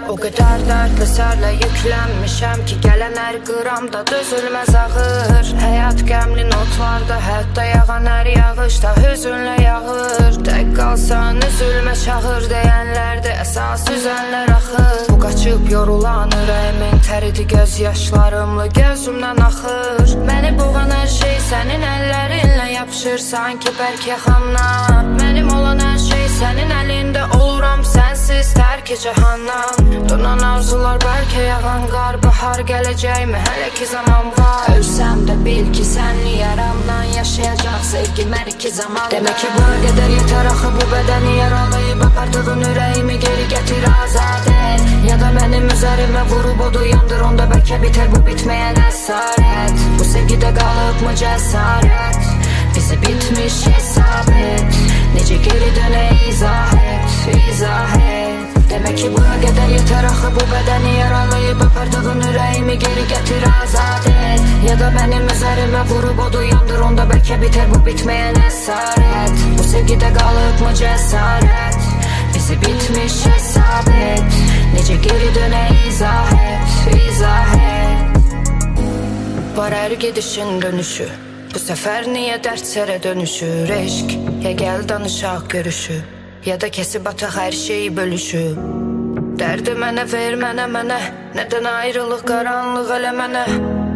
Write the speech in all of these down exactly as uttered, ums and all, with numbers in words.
O qədər dərdlə sərlə yüklənmişəm ki, gələn hər qıramda dözülməz ağır. Həyat qəmli notlarda, hətta yağan hər yağışda hüzünlə yağır. Tək qalsan üzülmə çağır deyənlərdə əsas üzənlər axır. Bu qaçıb yorulan ürəyimin təridi göz yaşlarımla gözümdən axır. Məni boğan hər şey sənin əllərinlə yapışır sanki bərk yaxamdan. Mənim olan hər şey sənin əlində oluram sənsiz tərk cəhannam. Donan arzular bəlkə yağan qar, bahar gələcəkmi hələ ki zaman var. Ölsəm də bil ki sənli yaramdan yaşayacaq sevgim hər iki zamanda. Demək ki buna qədər yetər axı bu bədəni yaralayıb apardığın ürəyimi geri gətir azad et. Ya da mənim üzərimə vurub odu yandır, onda bəlkə bitər bu bitməyən əsarət. Bu sevgidə qalıbmı cəsarət, bizi bitmiş hesab et. Necə geri dönə izah et, izah et. Demək ki buna qədər yetər axı bu bədəni yaralayıb apardığın ürəyimi geri gətir azad et. Ya da mənim üzərimə vurub odu yandır, onda bəlkə bitər bu bitməyən əsarət. Bu sevgidə qalıbmı cəsarət, bizi bitmiş hesab et. Necə geri dönə izah et, izah et. Var hər gedişin dönüşü, bu səfər niyə dərdçərə dönüşür? Eşq, ya gəl danışaq görüşü, ya da kesib ataq hər şeyi bölüşüb. Dərdi mənə ver, mənə, mənə, nədən ayrılıq qaranlıq elə mənə.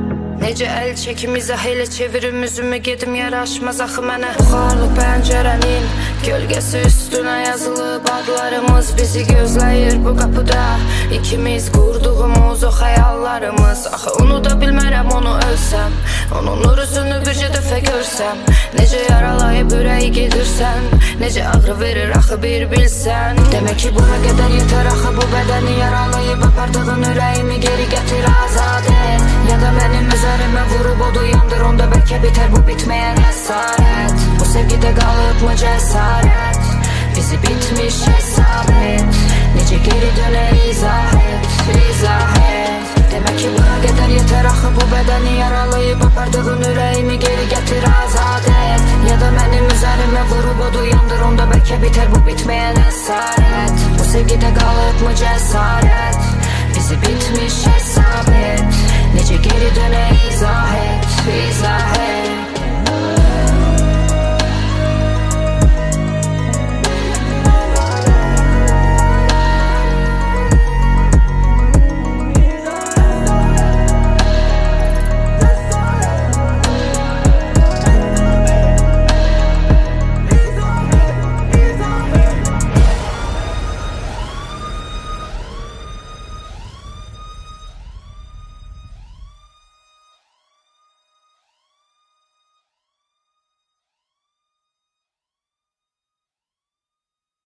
Necə əl çəkim izah elə çevirim üzümü, gedim yaraşmaz axı mənə. Buxarlı pəncərənin gölgəsi üstünə yazılıb adlarımız, bizi gözləyir bu qapıda İkimiz qurduğumuz o xəyallarımız. Axı unuda bilmərəm onu ölsəm, onun nur üzünü bircə dəfə görsəm. Necə yaralayıb ürəyi gedirsən, necə ağrı verir axı bir bilsən. Demək ki buna qədər yetər axı bu bədəni yaralayıb apardığın ürəyimi geri gətir azad et. Ya da mənim üzərimə vurub odu yandır, onda bəlkə bitər bu bitməyən əsarət. Bu sevgidə qalıbmı cəsarət, bizi bitmiş hesab et. Necə geri dönə izah et, izah et. Demək ki buna qədər yetər axı bu bədəni yaralayıb apardığın ürəyimi geri gətir azad et. Ya da mənim üzərimə vurub odu yandır, onda bəlkə bitər bu bitməyən əsarət. Bu sevgidə qalıbmı cəsarət, bizi bitmiş hesab et. Necə geri dönə izah et, izah et.